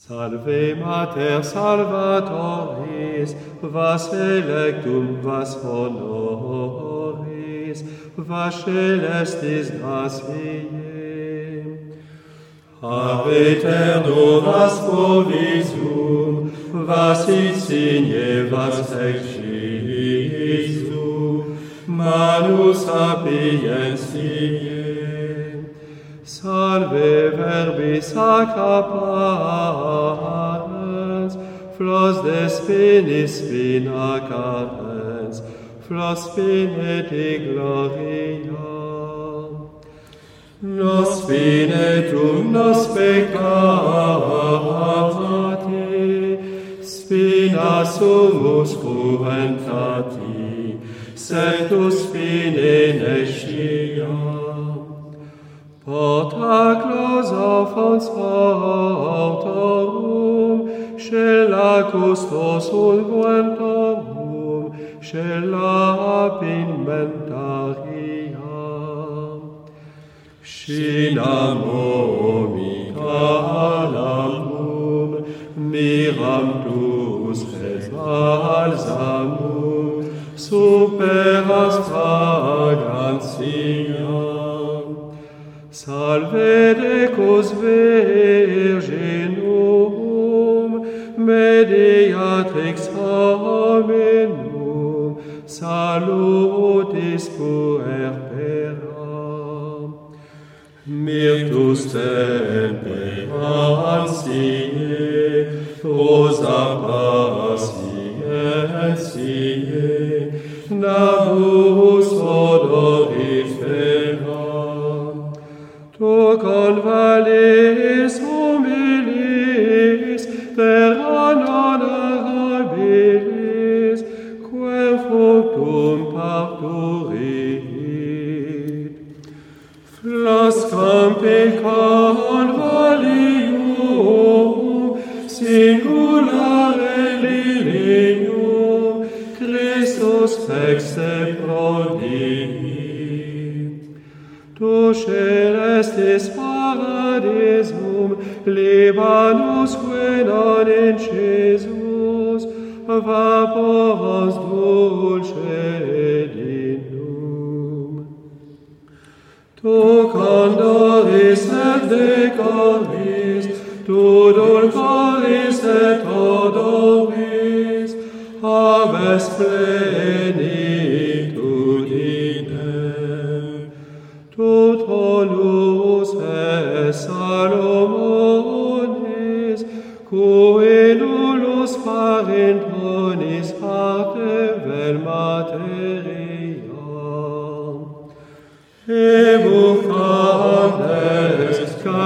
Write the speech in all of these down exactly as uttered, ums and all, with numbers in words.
Salve Mater Salvatoris, vas electum, vas honoris, vas celestis gratiae. Ave eterno, vas provisum, vas insigne, vas ex Jesu, manus sapientiae. Salve verbis sacra parens, flos de spinis spina carens, flos spine de gloria. Nos finetum nos peccati, spina sumus cruentati, sectus fine nesciam. Porta clausa fons hortorum, scella custos ulguentorum, scella apinventaria. Scinam omita alamum, miram tus et balsamum, superas fragrantiam. Salve Decus Virginum, mediatrix hominum, salutis puerpera. Myrtus temperantiae, rosa patientiae, namus odorifera. Tu convalis humilis, terra non arabilis, quem fructum parturit. Flos campi convalium, singulare lilium, Christus rex se prodit. Tu celestis paradisum, Libanusque non incesus, vaporos dulcedinum. Tu condoris et decoris, tu dulcoris et odoris, habes plenitudine. Tu tonus et Salomonis, cui nullus parentonis arte vel materia. Evocantes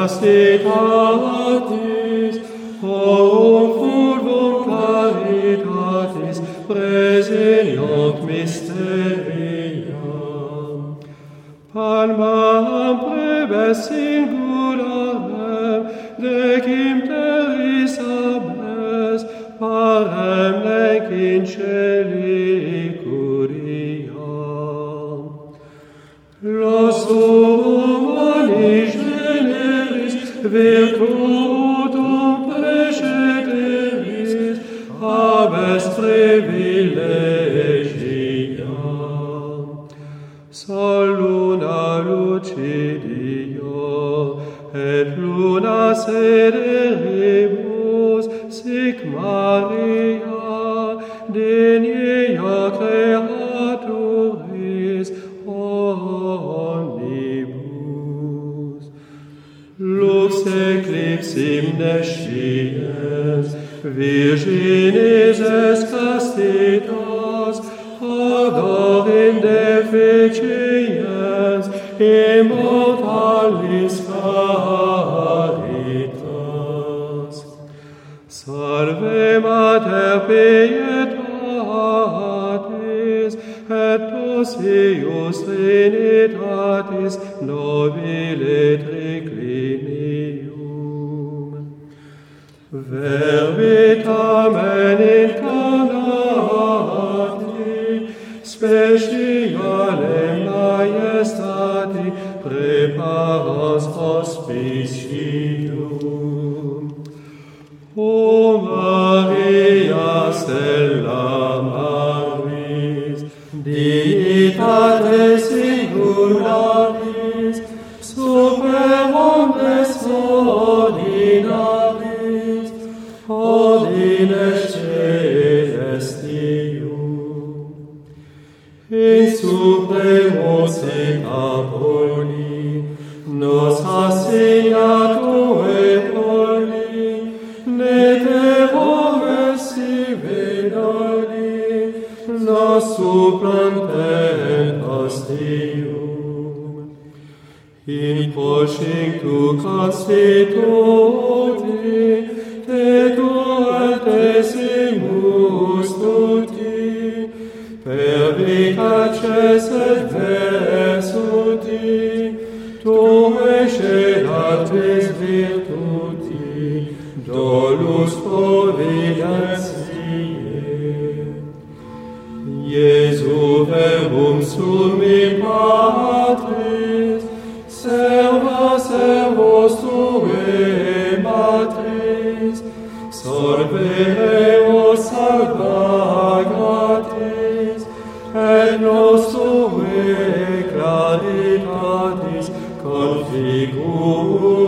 castitatis, horum fulvum caritatis, preseniant mysteriam. Palmam prebes singularem, decim terris abes, parem nec in celi curiam. Los humani generis, virtutum precederis, abes privilegiam. Sol luna lucidio, et luna sederibus, sic Maria, denia creaturis, omnibus. Lux eclipsim nesciens, virginis es castitas, ador in deficiens, immortalis caritas. Salve Mater pietatis, et osius trinitatis, nobile triclinium. Verbitamen incarnati, speciale maiestati, preparas hospicium. O Maria stella maris, dignitate singularis, super omnes ordinaris, ordines celestium. In supremus in Apolli, nos assignato et poli, neterum si venali, nos supplantem ostium. In poscinctu constituti, te duodecimus tutti, per vicaces et versuti, tuecedatis virtuti, dolus providentiae. Iesu verbum summi Patris, serva servos tuae matris, solvereos salva gratis, et nos tuae claritatis configura